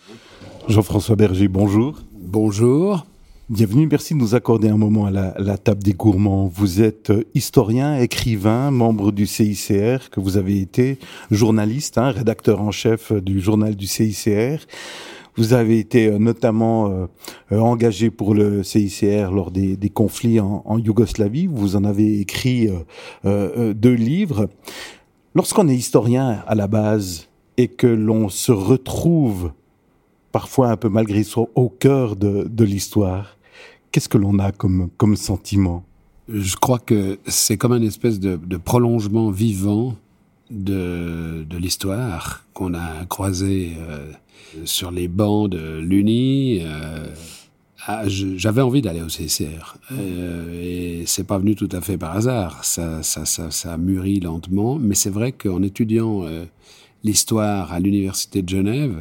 Jean-François Berger, bonjour. Bonjour. Bienvenue, merci de nous accorder un moment à la table des gourmands. Vous êtes historien, écrivain, membre du CICR, que vous avez été, journaliste, rédacteur en chef du journal du CICR. Vous avez été notamment engagé pour le CICR lors des conflits en Yougoslavie. Vous en avez écrit 2 livres. Lorsqu'on est historien à la base et que l'on se retrouve parfois un peu malgré soi au cœur de l'histoire, qu'est-ce que l'on a comme sentiment ? Je crois que c'est comme une espèce de prolongement vivant de l'histoire qu'on a croisé sur les bancs de l'Uni. J'avais envie d'aller au CICR et c'est pas venu tout à fait par hasard. Ça a mûri lentement, mais c'est vrai qu'en étudiant l'histoire à l'Université de Genève,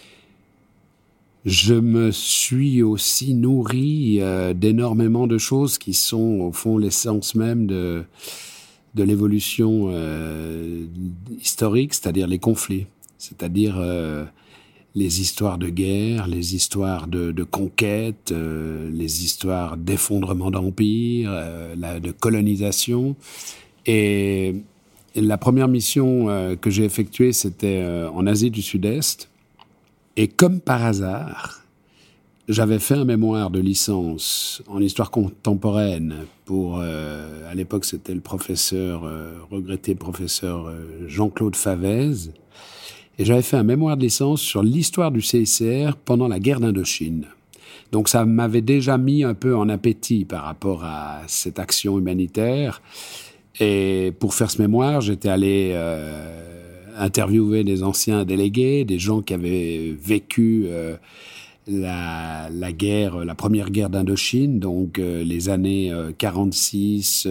je me suis aussi nourri d'énormément de choses qui sont au fond l'essence même de l'évolution historique, c'est-à-dire les conflits, c'est-à-dire les histoires de guerre, les histoires de conquête, les histoires d'effondrement d'empire, de colonisation. Et la première mission que j'ai effectuée, c'était en Asie du Sud-Est. Et comme par hasard, j'avais fait un mémoire de licence en histoire contemporaine pour, à l'époque, c'était le professeur, regretté professeur Jean-Claude Favez. Et j'avais fait un mémoire de licence sur l'histoire du CICR pendant la guerre d'Indochine. Donc ça m'avait déjà mis un peu en appétit par rapport à cette action humanitaire. Et pour faire ce mémoire, j'étais allé interviewer des anciens délégués, des gens qui avaient vécu la première guerre d'Indochine, donc les années 46,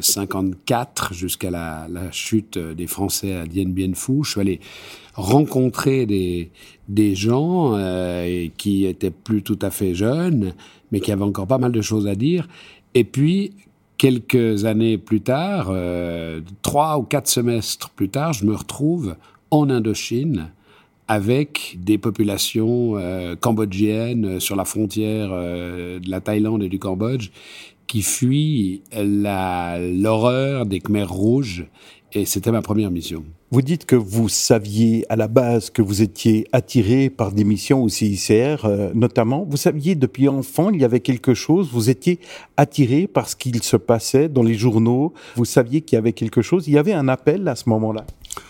54, jusqu'à la chute des Français à Dien Bien Phu. Je suis allé rencontrer des gens qui étaient plus tout à fait jeunes, mais qui avaient encore pas mal de choses à dire. Et puis, quelques années plus tard, 3 ou 4 semestres plus tard, je me retrouve en Indochine avec des populations cambodgiennes sur la frontière de la Thaïlande et du Cambodge qui fuient l'horreur des Khmers rouges. Et c'était ma première mission. Vous dites que vous saviez à la base que vous étiez attiré par des missions au CICR, notamment. Vous saviez depuis enfant, il y avait quelque chose, vous étiez attiré par ce qu'il se passait dans les journaux. Vous saviez qu'il y avait quelque chose. Il y avait un appel à ce moment-là.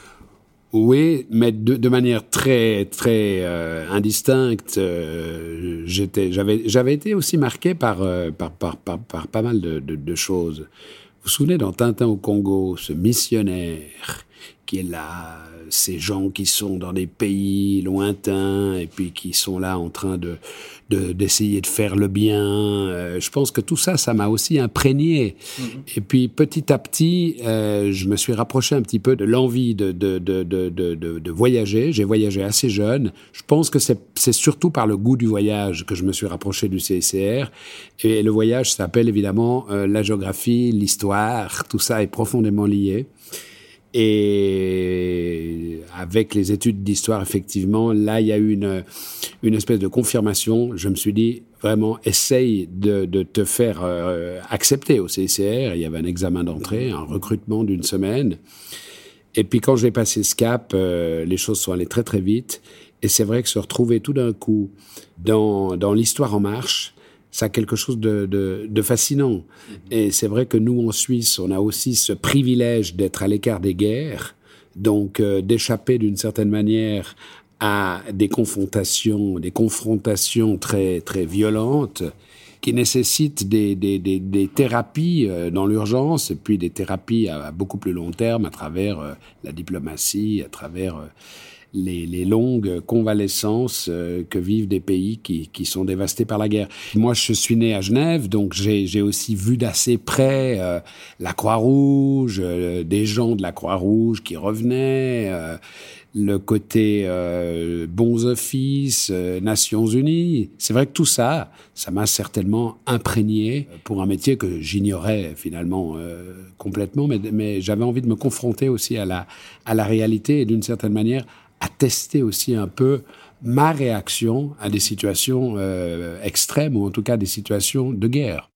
Oui, mais de manière très, très indistincte. J'avais été aussi marqué par pas mal de choses. Vous vous souvenez, dans Tintin au Congo, ce missionnaire qui est là, ces gens qui sont dans des pays lointains et puis qui sont là en train d'essayer de faire le bien. Je pense que tout ça, ça m'a aussi imprégné. Mmh. Et puis, petit à petit, je me suis rapproché un petit peu de l'envie de voyager. J'ai voyagé assez jeune. Je pense que c'est surtout par le goût du voyage que je me suis rapproché du CICR. Et le voyage s'appelle évidemment la géographie, l'histoire. Tout ça est profondément lié. Et avec les études d'histoire, effectivement, là, il y a eu une espèce de confirmation. Je me suis dit, vraiment, essaye de te faire accepter au CICR. Il y avait un examen d'entrée, un recrutement d'1 semaine. Et puis, quand j'ai passé ce cap, les choses sont allées très, très vite. Et c'est vrai que se retrouver tout d'un coup dans l'histoire en marche, ça a quelque chose de fascinant. Et c'est vrai que nous, en Suisse, on a aussi ce privilège d'être à l'écart des guerres, donc d'échapper d'une certaine manière à des confrontations très, très violentes qui nécessitent des thérapies dans l'urgence et puis des thérapies à beaucoup plus long terme à travers la diplomatie, à travers les longues convalescences que vivent des pays qui sont dévastés par la guerre. Moi, je suis né à Genève, donc j'ai aussi vu d'assez près la Croix-Rouge, des gens de la Croix-Rouge qui revenaient, le côté bons offices, Nations Unies. C'est vrai que tout ça, ça m'a certainement imprégné pour un métier que j'ignorais finalement complètement, mais j'avais envie de me confronter aussi à la réalité et d'une certaine manière à tester aussi un peu ma réaction à des situations extrêmes, ou en tout cas des situations de guerre.